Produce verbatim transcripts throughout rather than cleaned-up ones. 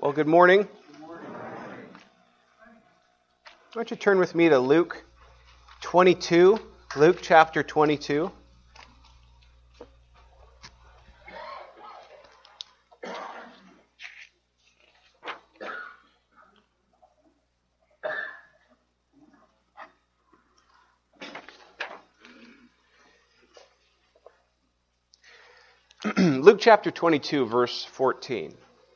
Well, good morning. Why don't you turn with me to Luke twenty-two, Luke chapter twenty-two. Luke chapter twenty-two, verse fourteen.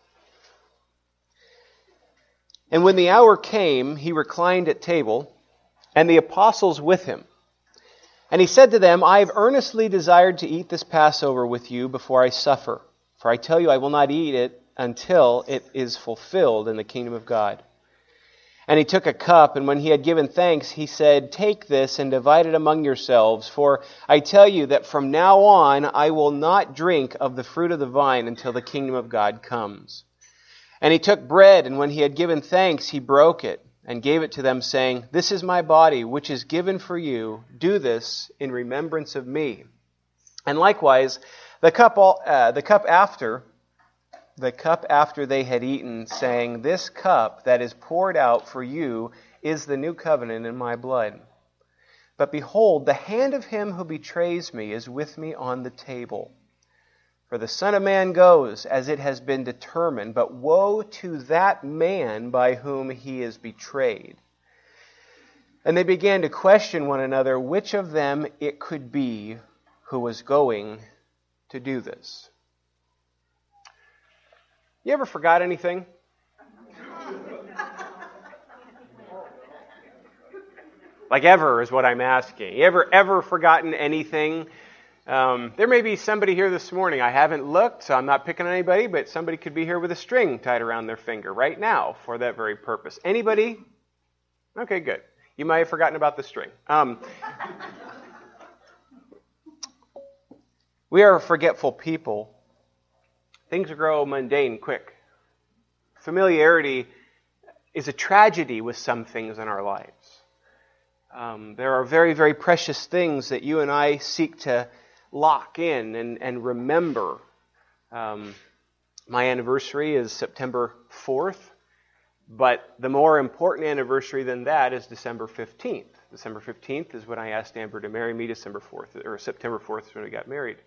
And when the hour came, he reclined at table, and the apostles with him. And he said to them, I have earnestly desired to eat this Passover with you before I suffer. For I tell you, I will not eat it until it is fulfilled in the kingdom of God. And he took a cup, and when he had given thanks, he said, Take this and divide it among yourselves. For I tell you that from now on I will not drink of the fruit of the vine until the kingdom of God comes. And he took bread, and when he had given thanks, he broke it and gave it to them, saying, This is my body, which is given for you. Do this in remembrance of me. And likewise, the cup, all, uh, the cup after, the cup after they had eaten, saying, This cup that is poured out for you is the new covenant in my blood. But behold, the hand of him who betrays me is with me on the table. For the Son of Man goes as it has been determined, but woe to that man by whom he is betrayed. And they began to question one another which of them it could be who was going to do this. You ever forgot anything? Like ever is what I'm asking. You ever, ever forgotten anything? Um, there may be somebody here this morning. I haven't looked, so I'm not picking on anybody, but somebody could be here with a string tied around their finger right now for that very purpose. Anybody? Okay, good. You might have forgotten about the string. Um, we are a forgetful people. Things grow mundane quick. Familiarity is a tragedy with some things in our lives. Um, there are very, very precious things that you and I seek to lock in and, and remember. Um, my anniversary is September fourth, but the more important anniversary than that is December fifteenth. December fifteenth is when I asked Amber to marry me. December fourth, or September fourth is when we got married.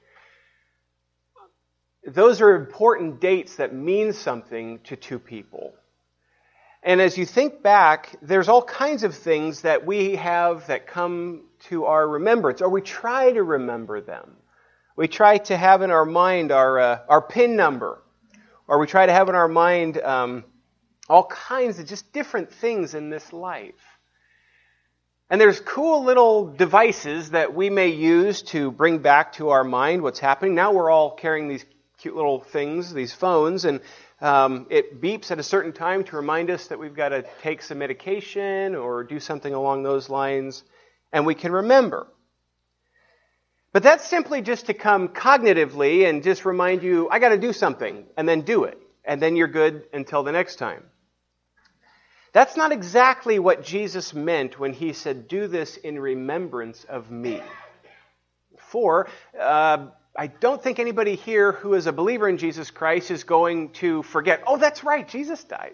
Those are important dates that mean something to two people. And as you think back, there's all kinds of things that we have that come to our remembrance, or we try to remember them. We try to have in our mind our uh, our PIN number, or we try to have in our mind um, all kinds of just different things in this life. And there's cool little devices that we may use to bring back to our mind what's happening. Now we're all carrying these cute little things, these phones, and Um, it beeps at a certain time to remind us that we've got to take some medication or do something along those lines, and we can remember. But that's simply just to come cognitively and just remind you, I got to do something, and then do it, and then you're good until the next time. That's not exactly what Jesus meant when he said, do this in remembrance of me. For, uh, I don't think anybody here who is a believer in Jesus Christ is going to forget, oh, that's right, Jesus died.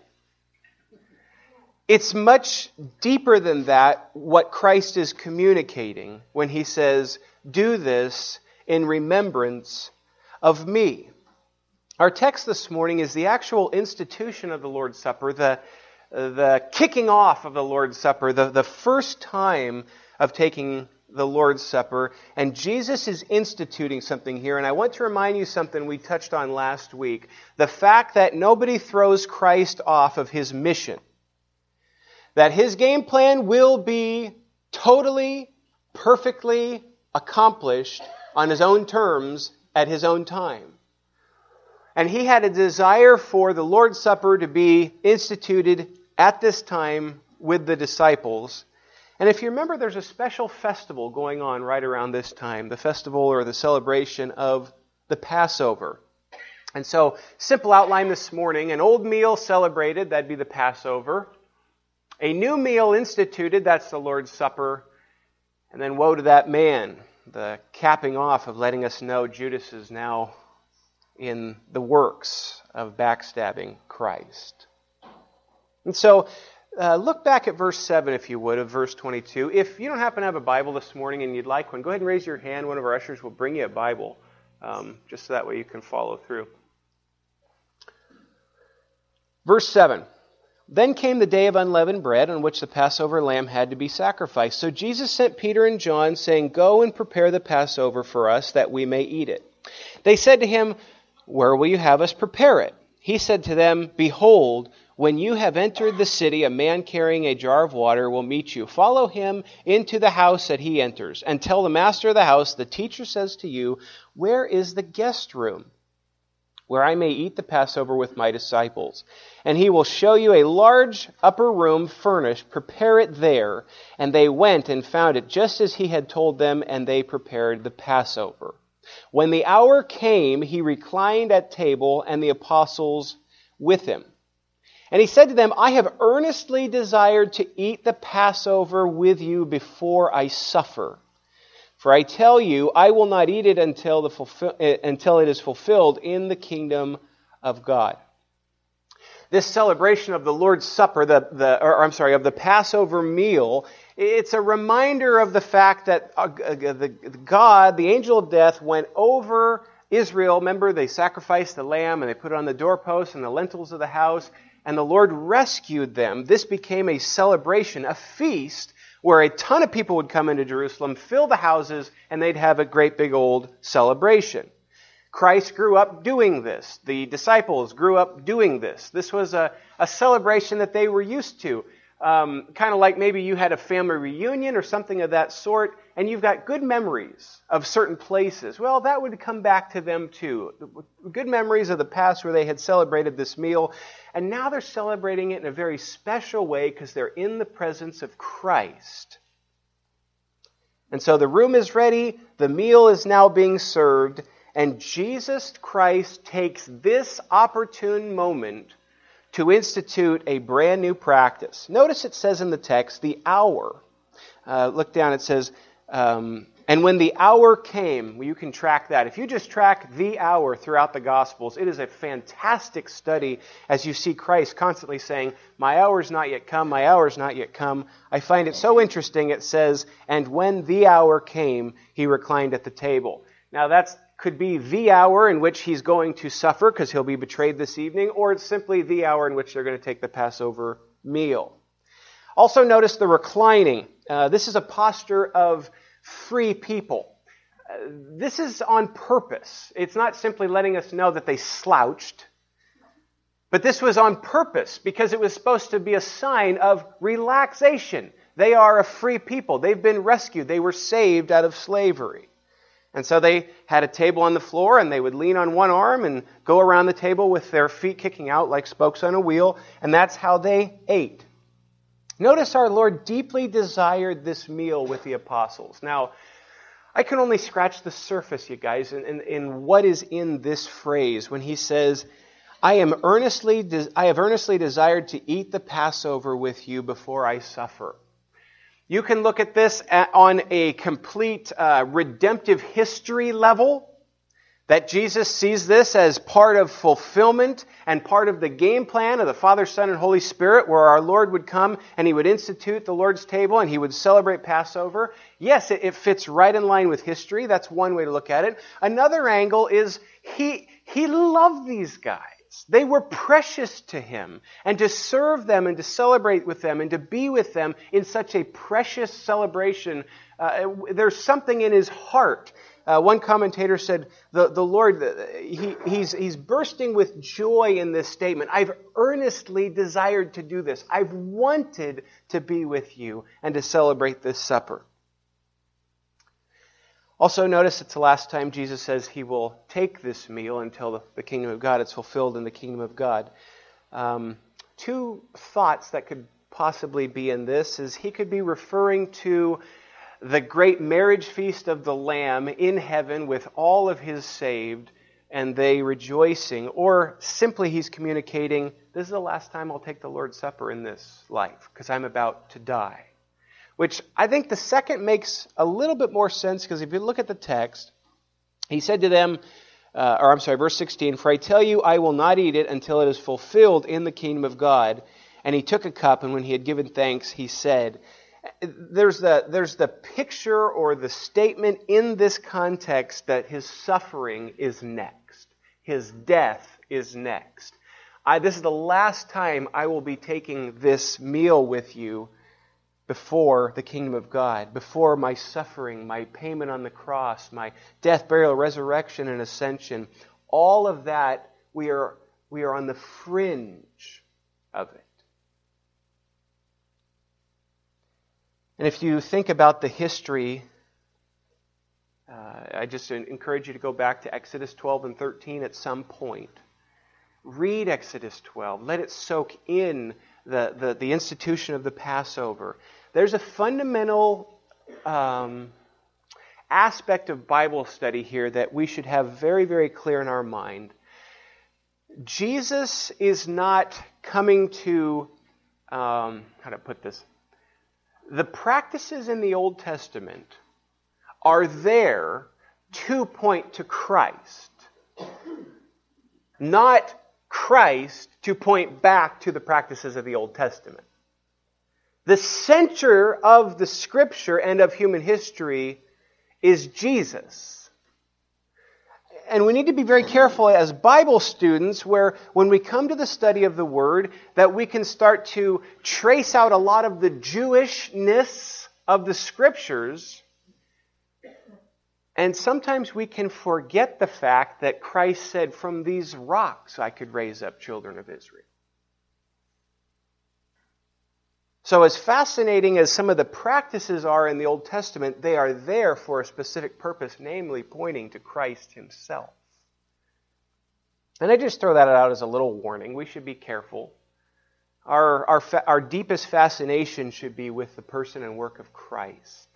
It's much deeper than that, what Christ is communicating when he says, do this in remembrance of me. Our text this morning is the actual institution of the Lord's Supper, the, the kicking off of the Lord's Supper, the, the first time of taking the Lord's Supper, and Jesus is instituting something here, and I want to remind you something we touched on last week, the fact that nobody throws Christ off of his mission, that his game plan will be totally, perfectly accomplished on his own terms at his own time. And he had a desire for the Lord's Supper to be instituted at this time with the disciples. And if you remember, there's a special festival going on right around this time, the festival or the celebration of the Passover. And so, simple outline this morning, an old meal celebrated, that'd be the Passover. A new meal instituted, that's the Lord's Supper. And then woe to that man, the capping off of letting us know Judas is now in the works of backstabbing Christ. And so, uh, look back at verse seven, if you would, of verse twenty-two. If you don't happen to have a Bible this morning and you'd like one, go ahead and raise your hand. One of our ushers will bring you a Bible, um, just so that way you can follow through. Verse seven. Then came the day of unleavened bread on which the Passover lamb had to be sacrificed. So Jesus sent Peter and John, saying, "Go and prepare the Passover for us, that we may eat it." They said to him, "Where will you have us prepare it?" He said to them, "Behold, when you have entered the city, a man carrying a jar of water will meet you. Follow him into the house that he enters, and tell the master of the house, the teacher says to you, where is the guest room, where I may eat the Passover with my disciples? And he will show you a large upper room furnished. Prepare it there." And they went and found it just as he had told them, and they prepared the Passover. When the hour came, he reclined at table, and the apostles with him. And he said to them, "I have earnestly desired to eat the Passover with you before I suffer. For I tell you, I will not eat it until the fulfill, until it is fulfilled in the kingdom of God." This celebration of the Lord's Supper, the, the or I'm sorry, of the Passover meal, it's a reminder of the fact that uh, the, God, the angel of death, went over Israel. Remember, they sacrificed the lamb and they put it on the doorposts and the lintels of the house, and the Lord rescued them. This became a celebration, a feast, where a ton of people would come into Jerusalem, fill the houses, and they'd have a great big old celebration. Christ grew up doing this. The disciples grew up doing this. This was a, a celebration that they were used to. Um, kind of like maybe you had a family reunion or something of that sort, and you've got good memories of certain places. Well, that would come back to them too. Good memories of the past where they had celebrated this meal, and now they're celebrating it in a very special way because they're in the presence of Christ. And so the room is ready, the meal is now being served, and Jesus Christ takes this opportune moment to institute a brand new practice. Notice it says in the text, the hour. Uh, look down, it says, um, and when the hour came, well, you can track that. If you just track the hour throughout the Gospels, it is a fantastic study as you see Christ constantly saying, "My hour's not yet come, my hour's not yet come." I find it so interesting, it says, and when the hour came, he reclined at the table. Now that's could be the hour in which he's going to suffer because he'll be betrayed this evening, or it's simply the hour in which they're going to take the Passover meal. Also notice the reclining. Uh, this is a posture of free people. Uh, this is on purpose. It's not simply letting us know that they slouched, but this was on purpose because it was supposed to be a sign of relaxation. They are a free people. They've been rescued. They were saved out of slavery. And so they had a table on the floor, and they would lean on one arm and go around the table with their feet kicking out like spokes on a wheel, and that's how they ate. Notice our Lord deeply desired this meal with the apostles. Now, I can only scratch the surface, you guys, in, in, in what is in this phrase when he says, I am earnestly, de- I have earnestly desired to eat the Passover with you before I suffer. You can look at this at, on a complete uh, redemptive history level, that Jesus sees this as part of fulfillment and part of the game plan of the Father, Son, and Holy Spirit, where our Lord would come and he would institute the Lord's table and he would celebrate Passover. Yes, it, it fits right in line with history. That's one way to look at it. Another angle is he, he loved these guys. They were precious to him, and to serve them and to celebrate with them and to be with them in such a precious celebration, uh, there's something in his heart. Uh, one commentator said, the, the Lord, he, he's, he's bursting with joy in this statement. I've earnestly desired to do this. I've wanted to be with you and to celebrate this supper. Also notice it's the last time Jesus says he will take this meal until the, the kingdom of God is fulfilled in the kingdom of God. Um, two thoughts that could possibly be in this is he could be referring to the great marriage feast of the Lamb in heaven with all of his saved and they rejoicing. Or simply he's communicating, this is the last time I'll take the Lord's Supper in this life because I'm about to die. Which I think the second makes a little bit more sense because if you look at the text, he said to them, uh, or I'm sorry, verse sixteen, for I tell you, I will not eat it until it is fulfilled in the kingdom of God. And he took a cup, and when he had given thanks, he said, there's the, there's the picture or the statement in this context that his suffering is next. His death is next. I, this is the last time I will be taking this meal with you before the kingdom of God, before my suffering, my payment on the cross, my death, burial, resurrection, and ascension. All of that, we are, we are on the fringe of it. And if you think about the history, uh, I just encourage you to go back to Exodus twelve and thirteen at some point. Read Exodus twelve. Let it soak in the, the, the institution of the Passover. There's a fundamental um, aspect of Bible study here that we should have very, very clear in our mind. Jesus is not coming to, um, how to put this? The practices in the Old Testament are there to point to Christ, not Christ to point back to the practices of the Old Testament. The center of the Scripture and of human history is Jesus. And we need to be very careful as Bible students where when we come to the study of the Word that we can start to trace out a lot of the Jewishness of the Scriptures. And sometimes we can forget the fact that Christ said, from these rocks I could raise up children of Israel. So as fascinating as some of the practices are in the Old Testament, they are there for a specific purpose, namely pointing to Christ himself. And I just throw that out as a little warning. We should be careful. Our, our, fa- our deepest fascination should be with the person and work of Christ.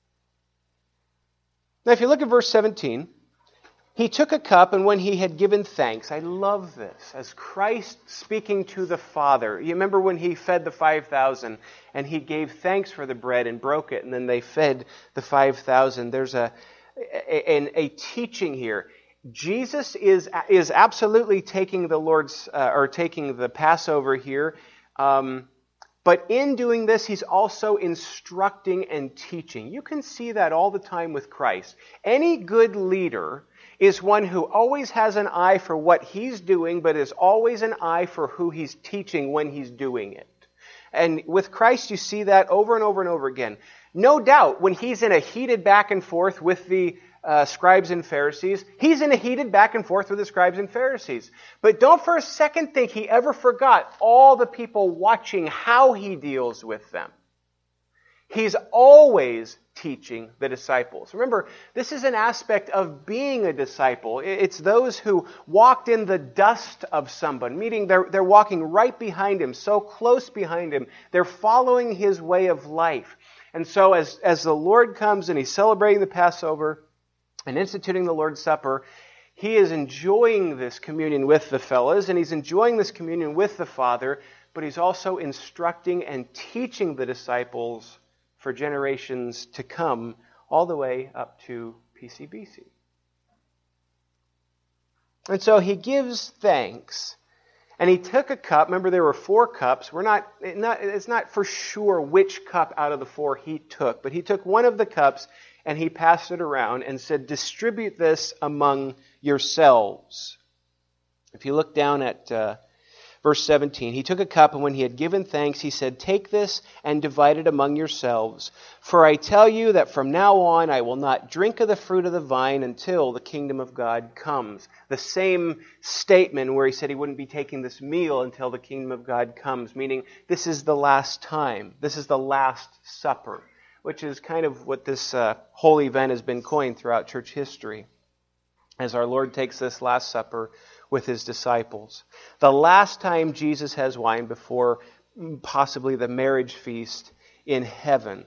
Now if you look at verse seventeen, he took a cup, and when he had given thanks, I love this, as Christ speaking to the Father. You remember when he fed the five thousand, and he gave thanks for the bread and broke it, and then they fed the five thousand. There's a, a, a teaching here. Jesus is, is absolutely taking the Lord's, uh, or taking the Passover here, um, but in doing this, he's also instructing and teaching. You can see that all the time with Christ. Any good leader is one who always has an eye for what he's doing, but is always an eye for who he's teaching when he's doing it. And with Christ, you see that over and over and over again. No doubt, when he's in a heated back and forth with the uh, scribes and Pharisees, he's in a heated back and forth with the scribes and Pharisees. But don't for a second think he ever forgot all the people watching how he deals with them. He's always teaching the disciples. Remember, this is an aspect of being a disciple. It's those who walked in the dust of someone, meaning they're, they're walking right behind him, so close behind him. They're following his way of life. And so as, as the Lord comes and he's celebrating the Passover and instituting the Lord's Supper, he is enjoying this communion with the fellows, and he's enjoying this communion with the Father, but he's also instructing and teaching the disciples for generations to come, all the way up to P C B C. And so he gives thanks, and he took a cup. Remember, there were four cups. We're not, not, it's not for sure which cup out of the four he took, but he took one of the cups, and he passed it around and said, distribute this among yourselves. If you look down at uh, verse seventeen, he took a cup, and when he had given thanks, he said, take this and divide it among yourselves. For I tell you that from now on I will not drink of the fruit of the vine until the kingdom of God comes. The same statement where he said he wouldn't be taking this meal until the kingdom of God comes, meaning this is the last time. This is the last supper, which is kind of what this uh, whole event has been coined throughout church history, as our Lord takes this Last Supper with his disciples. The last time Jesus has wine before possibly the marriage feast in heaven.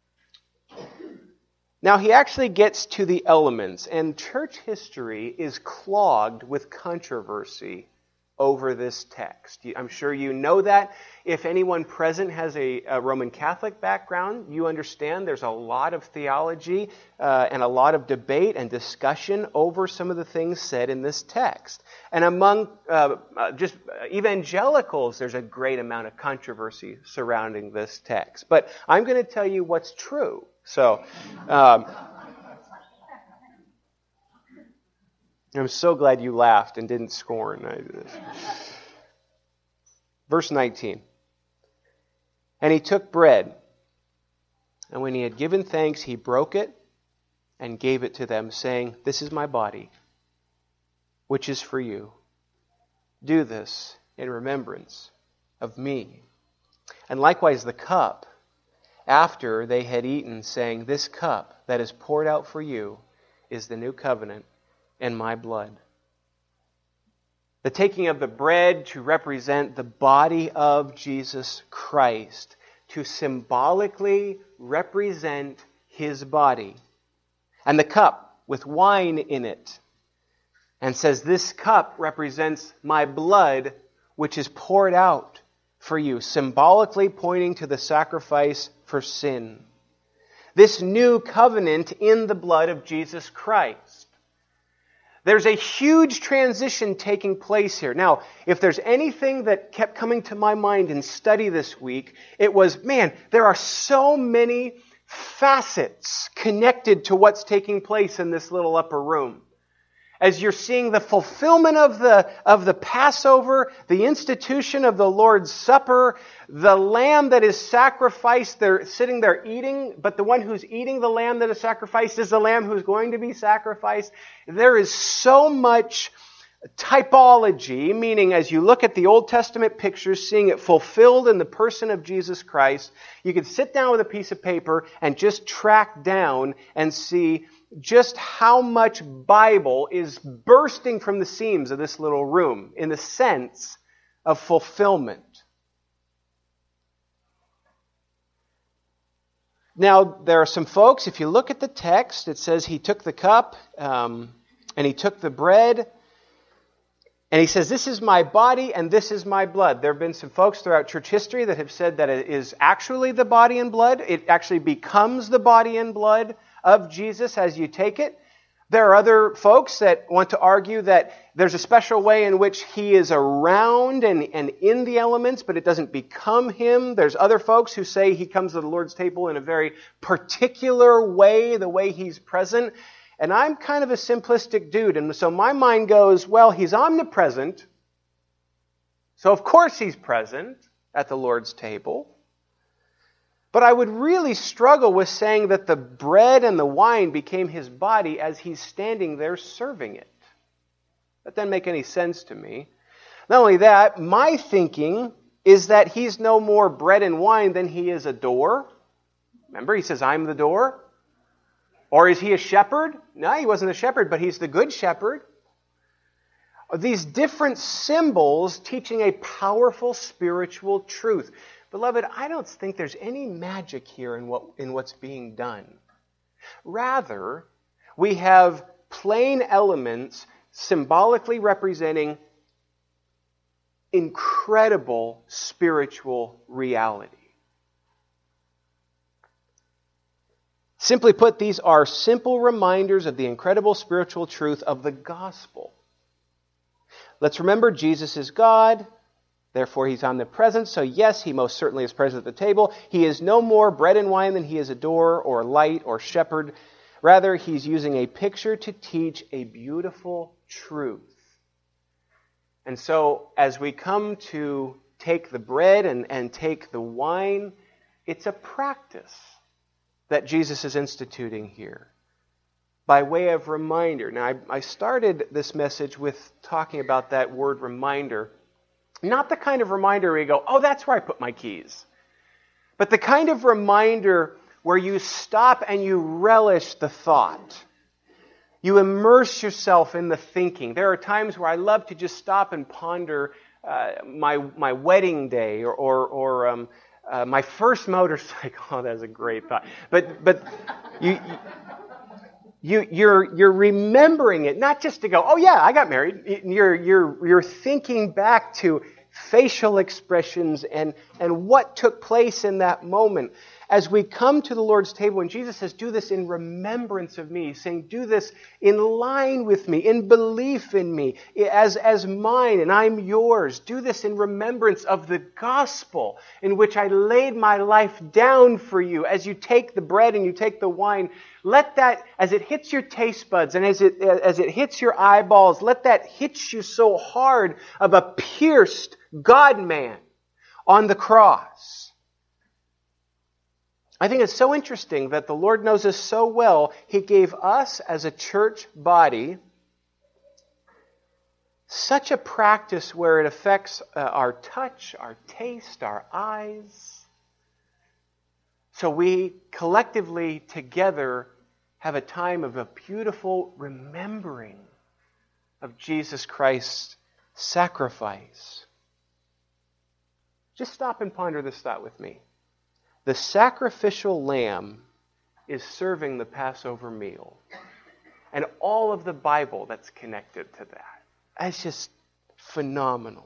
Now he actually gets to the elements, and church history is clogged with controversy over this text. I'm sure you know that. If anyone present has a, a Roman Catholic background, you understand there's a lot of theology uh, and a lot of debate and discussion over some of the things said in this text. And among uh, uh, just evangelicals, there's a great amount of controversy surrounding this text. But I'm going to tell you what's true. So, um, I'm so glad you laughed and didn't scorn. Verse nineteen. And he took bread, and when he had given thanks, he broke it and gave it to them, saying, "This is my body, which is for you. Do this in remembrance of me." And likewise the cup, after they had eaten, saying, "This cup that is poured out for you is the new covenant in my blood." The taking of the bread to represent the body of Jesus Christ, to symbolically represent his body. And the cup with wine in it, and says, "This cup represents my blood, which is poured out for you," symbolically pointing to the sacrifice for sin. This new covenant in the blood of Jesus Christ. There's a huge transition taking place here. Now, if there's anything that kept coming to my mind in study this week, it was, man, there are so many facets connected to what's taking place in this little upper room. As you're seeing the fulfillment of the, of the Passover, the institution of the Lord's Supper, the lamb that is sacrificed, they're sitting there eating, but the one who's eating the lamb that is sacrificed is the lamb who's going to be sacrificed. There is so much typology, meaning as you look at the Old Testament pictures, seeing it fulfilled in the person of Jesus Christ, you could sit down with a piece of paper and just track down and see just how much Bible is bursting from the seams of this little room in the sense of fulfillment. Now, there are some folks, if you look at the text, it says he took the cup um, and he took the bread and he says, "This is my body and this is my blood." There have been some folks throughout church history that have said that it is actually the body and blood. It actually becomes the body and blood of Jesus as you take it. There are other folks that want to argue that there's a special way in which he is around and, and in the elements, but it doesn't become him. There's other folks who say he comes to the Lord's table in a very particular way, the way he's present. And I'm kind of a simplistic dude, and so my mind goes, well, he's omnipresent, so of course he's present at the Lord's table. But I would really struggle with saying that the bread and the wine became his body as he's standing there serving it. That doesn't make any sense to me. Not only that, my thinking is that he's no more bread and wine than he is a door. Remember, he says, "I'm the door." Or is he a shepherd? No, he wasn't a shepherd, but he's the good shepherd. These different symbols teaching a powerful spiritual truth. Beloved, I don't think there's any magic here in what in what's being done. Rather, we have plain elements symbolically representing incredible spiritual reality. Simply put, these are simple reminders of the incredible spiritual truth of the gospel. Let's remember, Jesus is God. Therefore, he's omnipresent. So yes, he most certainly is present at the table. He is no more bread and wine than he is a door or light or shepherd. Rather, he's using a picture to teach a beautiful truth. And so, as we come to take the bread and, and take the wine, it's a practice that Jesus is instituting here by way of reminder. Now, I, I started this message with talking about that word reminder. Not the kind of reminder where you go, oh, that's where I put my keys. But the kind of reminder where you stop and you relish the thought. You immerse yourself in the thinking. There are times where I love to just stop and ponder uh, my my wedding day or or, or um, uh, my first motorcycle. Oh, that's a great thought. But but you, you You, you're, you're remembering it, not just to go, oh yeah, I got married. You're, you're, you're thinking back to facial expressions and, and what took place in that moment. As we come to the Lord's table, and Jesus says, do this in remembrance of me, He's saying, do this in line with me, in belief in me, as, as mine, and I'm yours. Do this in remembrance of the gospel in which I laid my life down for you. As you take the bread and you take the wine, let that, as it hits your taste buds and as it, as it hits your eyeballs, let that hit you so hard of a pierced God-man on the cross. I think it's so interesting that the Lord knows us so well, He gave us as a church body such a practice where it affects uh, our touch, our taste, our eyes. So we collectively together have a time of a beautiful remembering of Jesus Christ's sacrifice. Just stop and ponder this thought with me. The sacrificial lamb is serving the Passover meal. And all of the Bible that's connected to that. That's just phenomenal.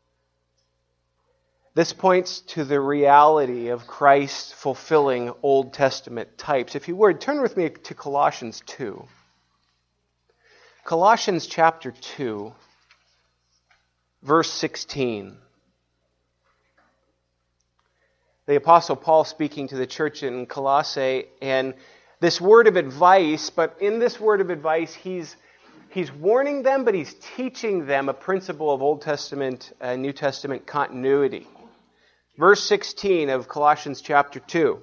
This points to the reality of Christ fulfilling Old Testament types. If you would, turn with me to Colossians two. Colossians chapter two, verse sixteen. The Apostle Paul speaking to the church in Colossae, and this word of advice, but in this word of advice, he's he's warning them, but he's teaching them a principle of Old Testament and New Testament continuity. Verse sixteen of Colossians chapter two.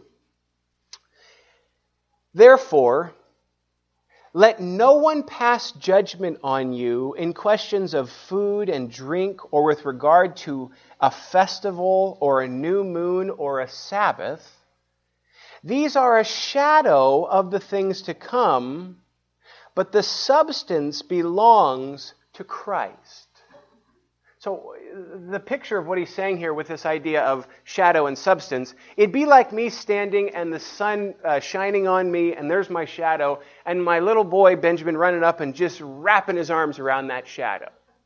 Therefore, let no one pass judgment on you in questions of food and drink, or with regard to a festival, or a new moon, or a Sabbath. These are a shadow of the things to come, but the substance belongs to Christ. So the picture of what he's saying here with this idea of shadow and substance, it'd be like me standing and the sun uh, shining on me, and there's my shadow, and my little boy Benjamin running up and just wrapping his arms around that shadow.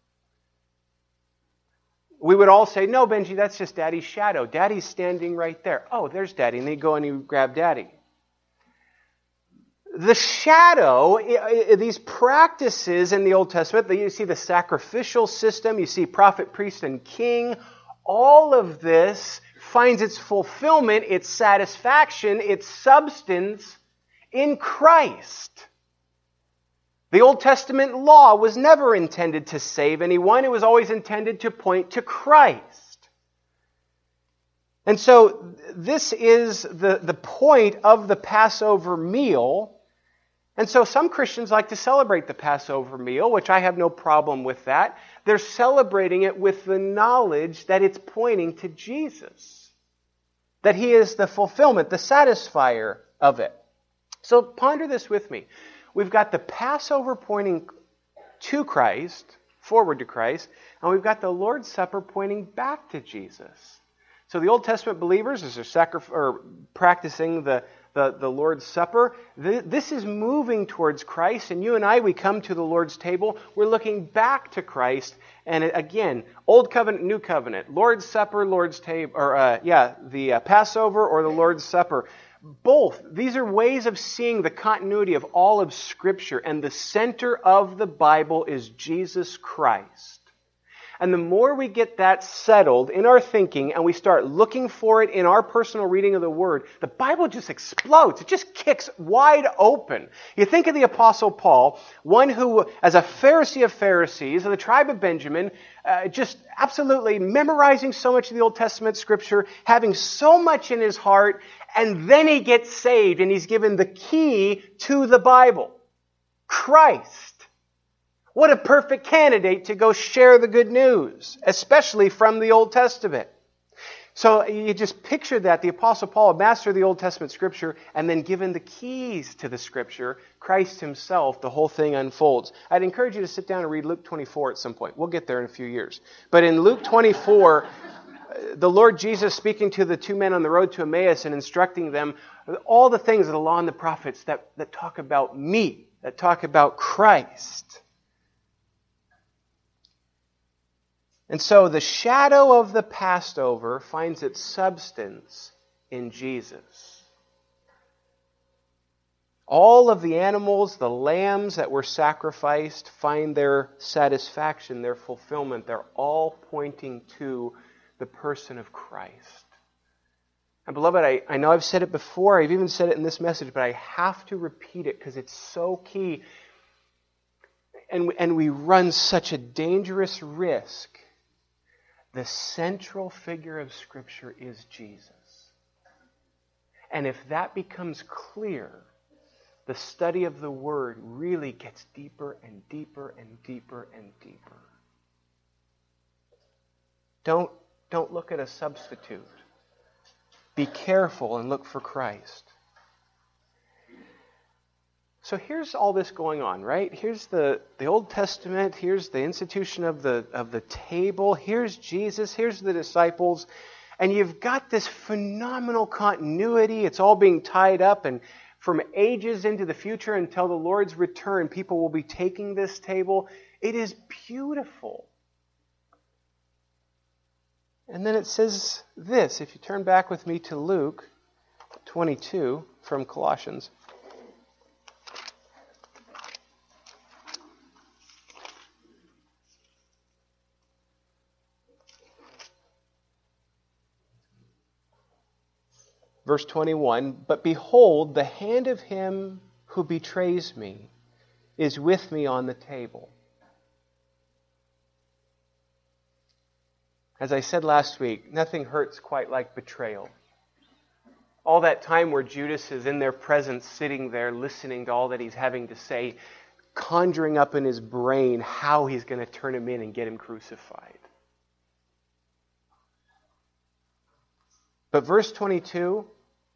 We would all say, no, Benji, that's just Daddy's shadow. Daddy's standing right there. Oh, there's Daddy. And then you go and you grab Daddy. The shadow, these practices in the Old Testament, you see the sacrificial system, you see prophet, priest, and king. All of this finds its fulfillment, its satisfaction, its substance in Christ. The Old Testament law was never intended to save anyone. It was always intended to point to Christ. And so this is the, the point of the Passover meal. And so some Christians like to celebrate the Passover meal, which I have no problem with that. They're celebrating it with the knowledge that it's pointing to Jesus. That He is the fulfillment, the satisfier of it. So ponder this with me. We've got the Passover pointing to Christ, forward to Christ, and we've got the Lord's Supper pointing back to Jesus. So the Old Testament believers, as they're sacri- or practicing the, the, the Lord's Supper, th- this is moving towards Christ, and you and I, we come to the Lord's table, we're looking back to Christ, and again, Old Covenant, New Covenant, Lord's Supper, Lord's table, or uh, yeah, the uh, Passover or the Lord's Supper. Both, these are ways of seeing the continuity of all of Scripture, and the center of the Bible is Jesus Christ. And the more we get that settled in our thinking and we start looking for it in our personal reading of the Word, the Bible just explodes. It just kicks wide open. You think of the Apostle Paul, one who, as a Pharisee of Pharisees, of the tribe of Benjamin, uh, just absolutely memorizing so much of the Old Testament Scripture, having so much in his heart, and then he gets saved and he's given the key to the Bible. Christ. What a perfect candidate to go share the good news, especially from the Old Testament. So you just picture that, the Apostle Paul, a master of the Old Testament Scripture, and then given the keys to the Scripture, Christ Himself, the whole thing unfolds. I'd encourage you to sit down and read Luke twenty-four at some point. We'll get there in a few years. But in Luke twenty-four, the Lord Jesus speaking to the two men on the road to Emmaus and instructing them all the things of the law and the prophets that, that talk about me. that talk about Christ. And so the shadow of the Passover finds its substance in Jesus. All of the animals, the lambs that were sacrificed, find their satisfaction, their fulfillment. They're all pointing to the person of Christ. And beloved, I, I know I've said it before, I've even said it in this message, but I have to repeat it because it's so key. And, and we run such a dangerous risk. The central figure of Scripture is Jesus. And if that becomes clear, the study of the Word really gets deeper and deeper and deeper and deeper. Don't, don't look at a substitute. Be careful and look for Christ. So here's all this going on, right? Here's the, the Old Testament. Here's the institution of the, of the table. Here's Jesus. Here's the disciples. And you've got this phenomenal continuity. It's all being tied up. And from ages into the future until the Lord's return, people will be taking this table. It is beautiful. And then it says this. If you turn back with me to Luke twenty-two from Colossians. Verse twenty-one, but behold, the hand of him who betrays me is with me on the table. As I said last week, nothing hurts quite like betrayal. All that time where Judas is in their presence, sitting there, listening to all that he's having to say, conjuring up in his brain how he's going to turn him in and get him crucified. But verse twenty-two,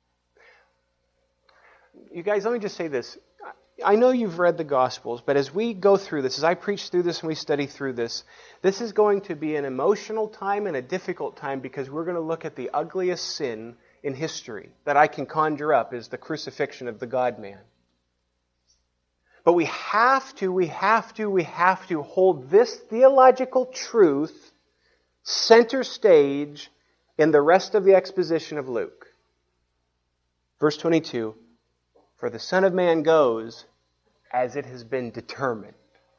you guys, let me just say this. I know you've read the Gospels, but as we go through this, as I preach through this and we study through this, this is going to be an emotional time and a difficult time because we're going to look at the ugliest sin in history that I can conjure up is the crucifixion of the God-man. But we have to, we have to, we have to hold this theological truth center stage in the rest of the exposition of Luke. Verse twenty-two, for the Son of Man goes as it has been determined.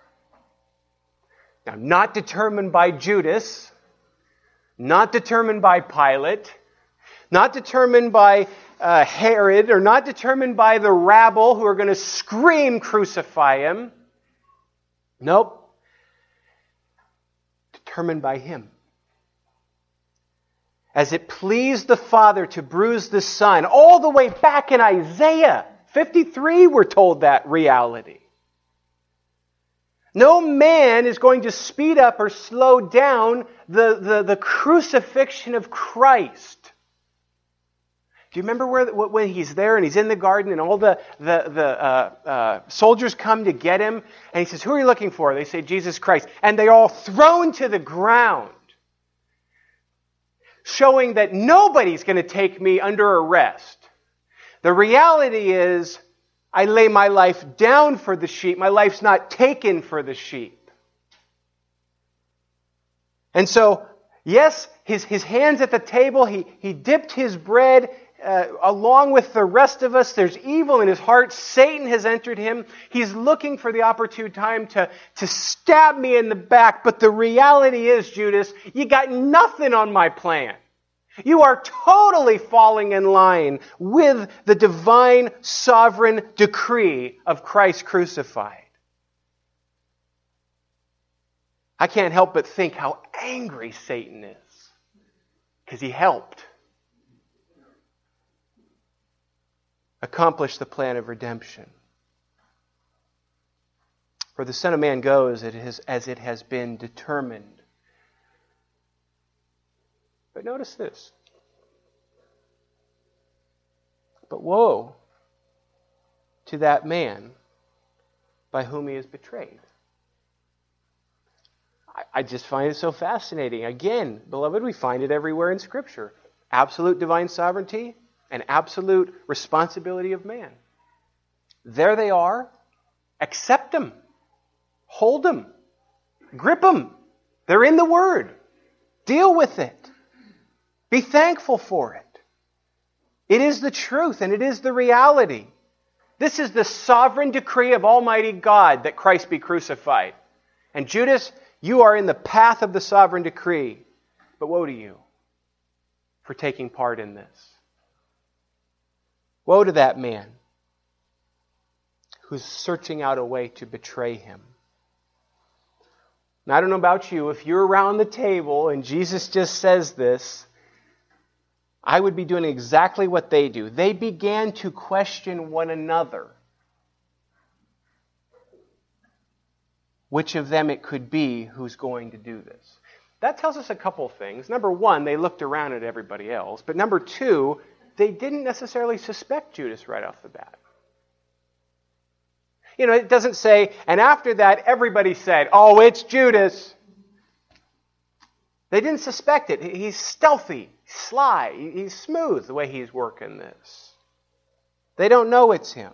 Now, not determined by Judas, not determined by Pilate, not determined by uh, Herod, or not determined by the rabble who are going to scream, crucify him. Nope. Determined by him. As it pleased the Father to bruise the Son, all the way back in Isaiah fifty-three, we're told that reality. No man is going to speed up or slow down the, the, the crucifixion of Christ. Do you remember where when he's there and he's in the garden and all the, the, the uh, uh, soldiers come to get him? And he says, who are you looking for? They say, Jesus Christ. And they're all thrown to the ground, showing that nobody's going to take me under arrest. The reality is, I lay my life down for the sheep. My life's not taken for the sheep. And so, yes, his, his hands at the table, he, he dipped his bread uh, along with the rest of us. There's evil in his heart. Satan has entered him. He's looking for the opportune time to, to stab me in the back. But the reality is, Judas, you got nothing on my plan. You are totally falling in line with the divine sovereign decree of Christ crucified. I can't help but think how angry Satan is, because he helped accomplish the plan of redemption. For the Son of Man goes as it has been determined. But notice this. But woe to that man by whom he is betrayed. I, I just find it so fascinating. Again, beloved, we find it everywhere in Scripture. Absolute divine sovereignty and absolute responsibility of man. There they are. Accept them. Hold them. Grip them. They're in the Word. Deal with it. Be thankful for it. It is the truth and it is the reality. This is the sovereign decree of Almighty God that Christ be crucified. And Judas, you are in the path of the sovereign decree. But woe to you for taking part in this. Woe to that man who's searching out a way to betray him. Now, I don't know about you, if you're around the table and Jesus just says this, I would be doing exactly what they do. They began to question one another. Which of them it could be who's going to do this. That tells us a couple things. Number one, they looked around at everybody else. But number two, they didn't necessarily suspect Judas right off the bat. You know, it doesn't say, and after that, everybody said, oh, it's Judas. They didn't suspect it. He's stealthy, sly, he's smooth the way he's working this. They don't know it's him.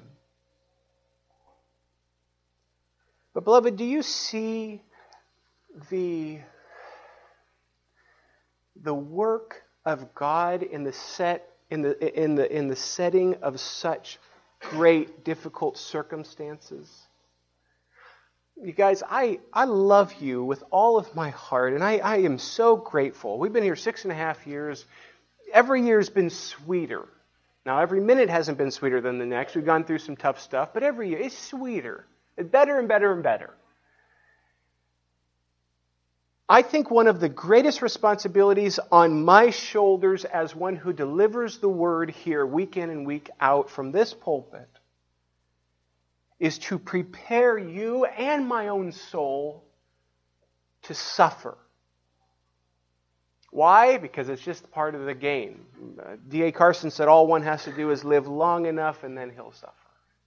But beloved, do you see the, the work of God in the set in the in the in the setting of such great difficult circumstances? You guys, I, I love you with all of my heart, and I, I am so grateful. We've been here six and a half years. Every year's been sweeter. Now, every minute hasn't been sweeter than the next. We've gone through some tough stuff, but every year it's sweeter. It's better and better and better. I think one of the greatest responsibilities on my shoulders as one who delivers the word here week in and week out from this pulpit is to prepare you and my own soul to suffer. Why? Because it's just part of the game. Uh, D A Carson said all one has to do is live long enough and then he'll suffer.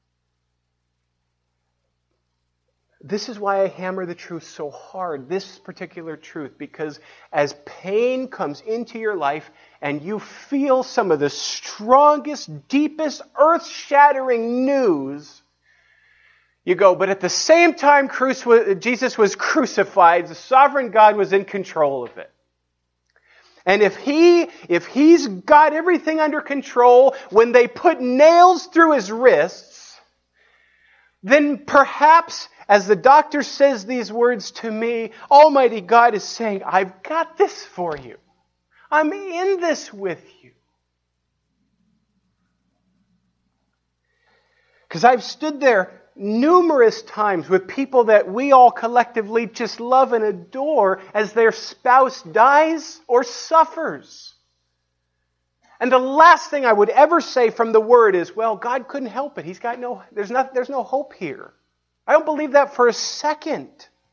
This is why I hammer the truth so hard, this particular truth, because as pain comes into your life and you feel some of the strongest, deepest, earth-shattering news, you go, but at the same time Jesus was crucified, the sovereign God was in control of it. And if he, if he's got everything under control, when they put nails through his wrists, then perhaps, as the doctor says these words to me, Almighty God is saying, I've got this for you. I'm in this with you. Because I've stood there numerous times with people that we all collectively just love and adore as their spouse dies or suffers. And the last thing I would ever say from the Word is, well, God couldn't help it. He's got no, there's not, there's no hope here. I don't believe that for a second.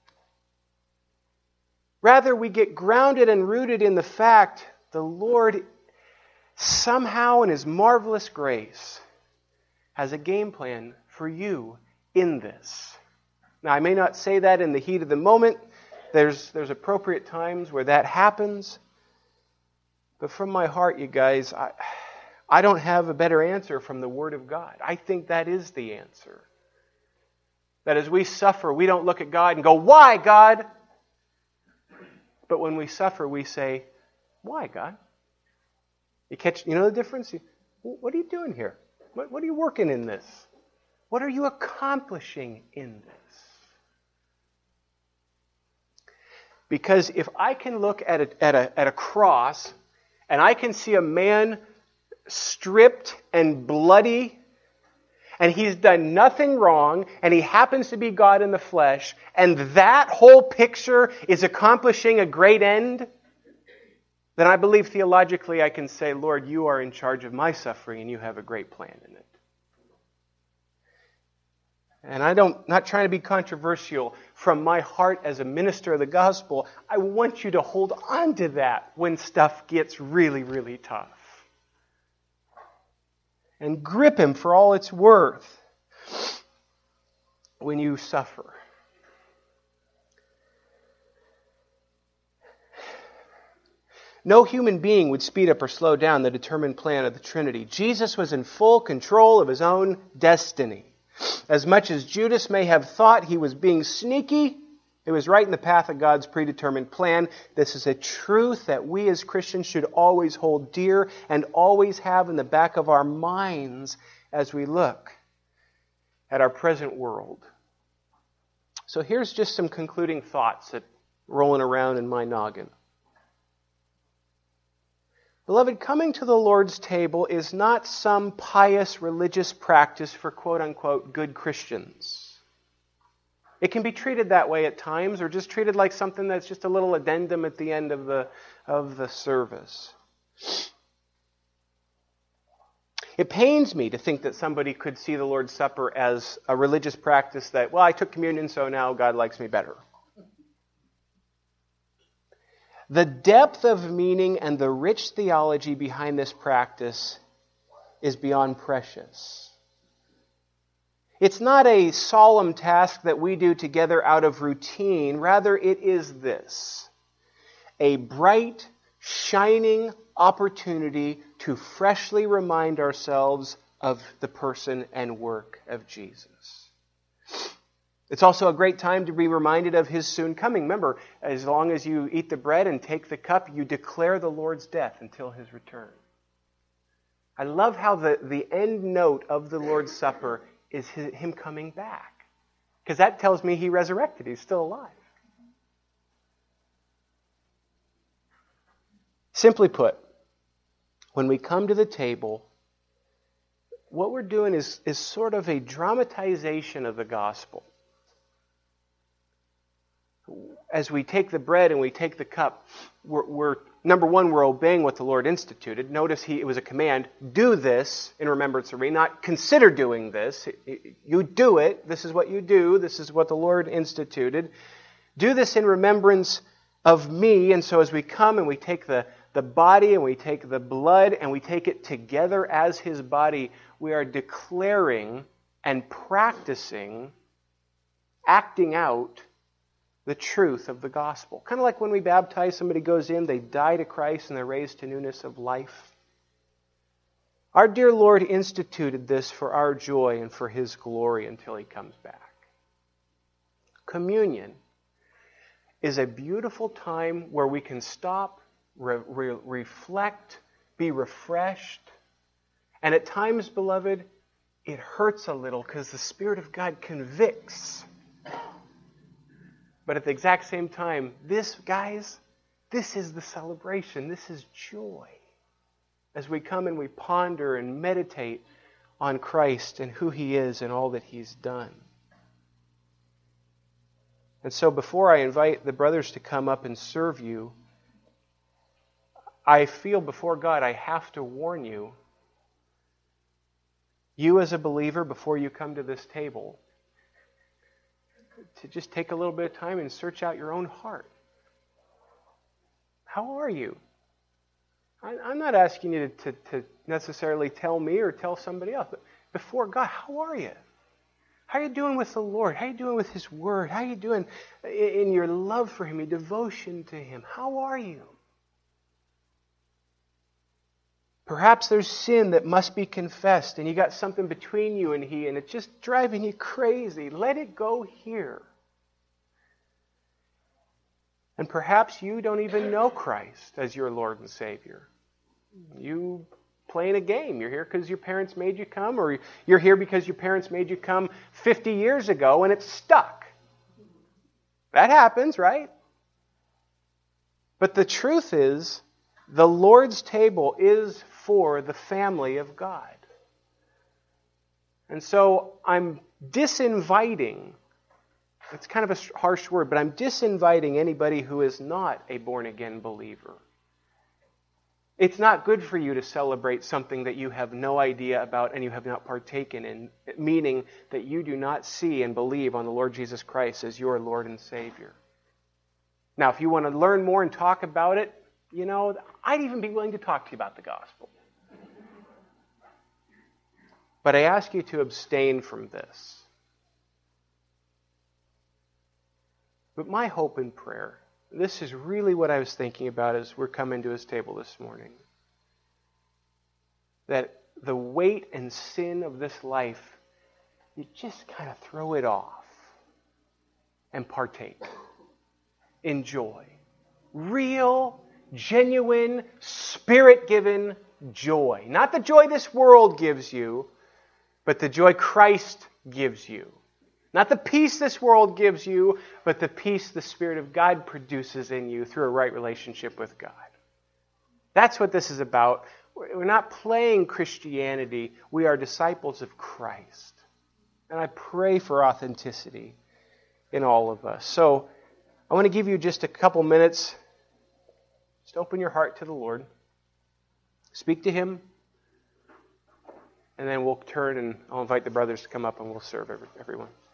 Rather, we get grounded and rooted in the fact the Lord somehow in His marvelous grace has a game plan for you in this. Now, I may not say that in the heat of the moment. There's, there's appropriate times where that happens. But from my heart, you guys, I, I don't have a better answer from the Word of God. I think that is the answer. That as we suffer, we don't look at God and go, why, God? But when we suffer, we say, why, God? You catch, you know the difference? You, what are you doing here? What, what are you working in this? What are you accomplishing in this? Because if I can look at a, at a, at a cross and I can see a man stripped and bloody, and he's done nothing wrong, and he happens to be God in the flesh, and that whole picture is accomplishing a great end, then I believe theologically I can say, Lord, you are in charge of my suffering, and you have a great plan in it. And I don't, not trying to be controversial, from my heart as a minister of the gospel, I want you to hold on to that when stuff gets really, really tough. And grip Him for all it's worth when you suffer. No human being would speed up or slow down the determined plan of the Trinity. Jesus was in full control of His own destiny. As much as Judas may have thought he was being sneaky, it was right in the path of God's predetermined plan. This is a truth that we as Christians should always hold dear and always have in the back of our minds as we look at our present world. So here's just some concluding thoughts that are rolling around in my noggin. Beloved, coming to the Lord's table is not some pious religious practice for quote-unquote good Christians. It can be treated that way at times, or just treated like something that's just a little addendum at the end of the, of the service. It pains me to think that somebody could see the Lord's Supper as a religious practice that, well, I took communion, so now God likes me better. The depth of meaning and the rich theology behind this practice is beyond precious. It's not a solemn task that we do together out of routine. Rather, it is this: a bright, shining opportunity to freshly remind ourselves of the person and work of Jesus. It's also a great time to be reminded of His soon coming. Remember, as long as you eat the bread and take the cup, you declare the Lord's death until His return. I love how the, the end note of the Lord's Supper is his, Him coming back. Because that tells me He resurrected. He's still alive. Simply put, when we come to the table, what we're doing is, is sort of a dramatization of the gospel. As we take the bread and we take the cup, we're, we're number one, we're obeying what the Lord instituted. Notice he, it was a command. Do this in remembrance of me. Not consider doing this. You do it. This is what you do. This is what the Lord instituted. Do this in remembrance of me. And so as we come and we take the, the body and we take the blood and we take it together as His body, we are declaring and practicing, acting out the truth of the gospel. Kind of like when we baptize, somebody goes in, they die to Christ, and they're raised to newness of life. Our dear Lord instituted this for our joy and for His glory until He comes back. Communion is a beautiful time where we can stop, re- re- reflect, be refreshed. And at times, beloved, it hurts a little because the Spirit of God convicts. But at the exact same time, this, guys, this is the celebration. This is joy. As we come and we ponder and meditate on Christ and who He is and all that He's done. And so before I invite the brothers to come up and serve you, I feel before God I have to warn you, you as a believer, before you come to this table, to just take a little bit of time and search out your own heart. How are you? I, I'm not asking you to, to, to necessarily tell me or tell somebody else, but before God, how are you? How are you doing with the Lord? How are you doing with His Word? How are you doing in your love for Him, your devotion to Him? How are you? Perhaps there's sin that must be confessed and you got something between you and He and it's just driving you crazy. Let it go here. And perhaps you don't even know Christ as your Lord and Savior. You playing a game. You're here because your parents made you come, or you're here because your parents made you come fifty years ago and it's stuck. That happens, right? But the truth is, the Lord's table is for the family of God. And so I'm disinviting, it's kind of a harsh word, but I'm disinviting anybody who is not a born-again believer. It's not good for you to celebrate something that you have no idea about and you have not partaken in, meaning that you do not see and believe on the Lord Jesus Christ as your Lord and Savior. Now, if you want to learn more and talk about it, you know, I'd even be willing to talk to you about the gospel. But I ask you to abstain from this. But my hope and prayer, this is really what I was thinking about as we're coming to His table this morning. That the weight and sin of this life you just kind of throw it off and partake. Enjoy. Real, genuine, Spirit-given joy. Not the joy this world gives you, but the joy Christ gives you. Not the peace this world gives you, but the peace the Spirit of God produces in you through a right relationship with God. That's what this is about. We're not playing Christianity. We are disciples of Christ. And I pray for authenticity in all of us. So I want to give you just a couple minutes. Just open your heart to the Lord. Speak to Him. And then we'll turn and I'll invite the brothers to come up and we'll serve every, everyone.